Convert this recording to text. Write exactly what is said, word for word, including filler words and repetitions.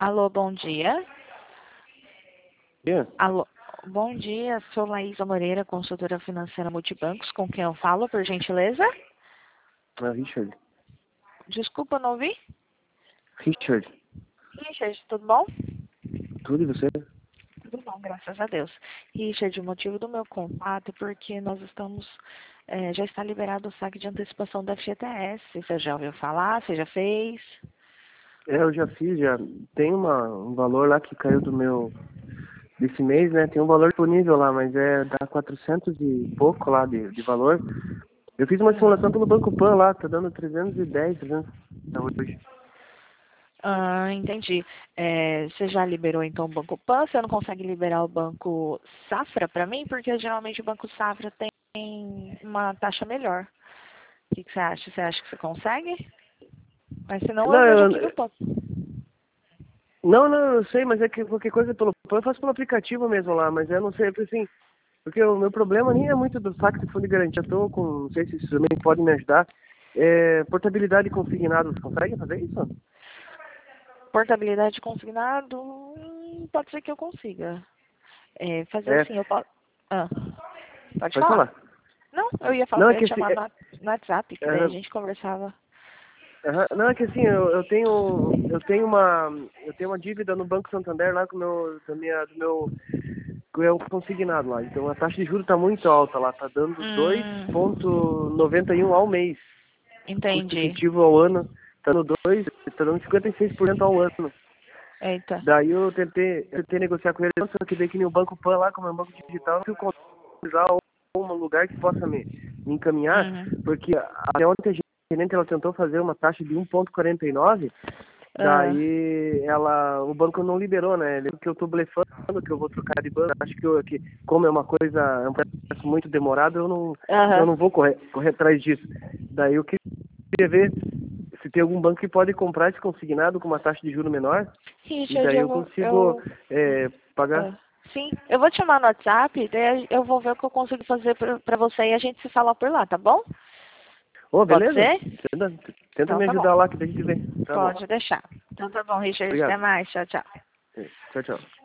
Alô, bom dia. Yeah. Alô, bom dia. Sou Laísa Moreira, consultora financeira Multibancos. Com quem eu falo, por gentileza? Ah, Richard. Desculpa, não ouvi? Richard, Richard, tudo bom? tudo e você? Tudo bom, graças a Deus. Richard, o motivo do meu contato é porque nós estamos, eh, já está liberado o saque de antecipação da F G T S. Você já ouviu falar? Você já fez? É, eu já fiz, já tem uma, um valor lá que caiu do meu, desse mês, né? Tem um valor disponível lá, mas é dá quatrocentos e pouco lá de, de valor. Eu fiz uma simulação Uhum. pelo Banco Pan lá, tá dando trezentos e dez, trezentos hoje. Ah, entendi. Eh, você já liberou então o Banco Pan? Você não consegue liberar o Banco Safra para mim? Porque geralmente o Banco Safra tem uma taxa melhor. O que, que você acha? Você acha que você consegue? Mas senão eu Não, vejo aqui no eu, Pan. não, não, eu sei, mas é que qualquer coisa pelo Pan eu faço pelo aplicativo mesmo lá, mas eu não sei, porque assim, porque o meu problema nem é muito do saque de fundo de garantia. Eu tô com, não sei se vocês também podem me ajudar. É, portabilidade consignado, você consegue fazer isso? Portabilidade consignado, hum, pode ser que eu consiga. É, fazer É, assim, eu posso. Ah, pode pode falar? falar. Não, eu ia falar Não, que é eu ia que te assim, chamar é, no no WhatsApp, que daí a aham, gente conversava. aham. Não, é que assim, eu, eu tenho, eu tenho uma, eu tenho uma dívida no Banco Santander lá com o meu, da minha, do meu, que é o consignado lá. Então a taxa de juros tá muito alta lá, tá dando dois vírgula Hum, noventa e um ao mês. Custo entendi. efetivo ao ano, tá no dois, tá dando cinquenta e seis por cento ao ano. Eita. Daí eu tentei, eu tentei negociar com ele, só que daí que nem o Banco Pan lá, como é um banco digital, eu fui encontrar um lugar que possa me, me encaminhar, Uhum. porque até ontem a gerente ela tentou fazer uma taxa de um vírgula quarenta e nove, Ah, daí ela, o banco não liberou, né? Ele, que eu tô blefando, que eu vou trocar de banco, acho que, eu, que como é uma coisa, é um processo muito demorado, eu não, eu aham. não vou correr, correr atrás disso. Daí eu queria ver se tem algum banco que pode comprar esse consignado com uma taxa de juro menor, e Richard, daí eu eu vou. consigo Eu, é, pagar. ah, sim, eu vou te chamar no WhatsApp, daí eu vou ver o que eu consigo fazer pra, pra você e a gente se fala por lá, tá bom? Ô, Pode beleza? ser? Tenta, tenta Então me tá bom. ajudar lá que daí a gente vê. Tá bom. Pode deixar. Então tá bom, Richard. Até Obrigado. mais. Tchau, tchau. É, tchau, tchau.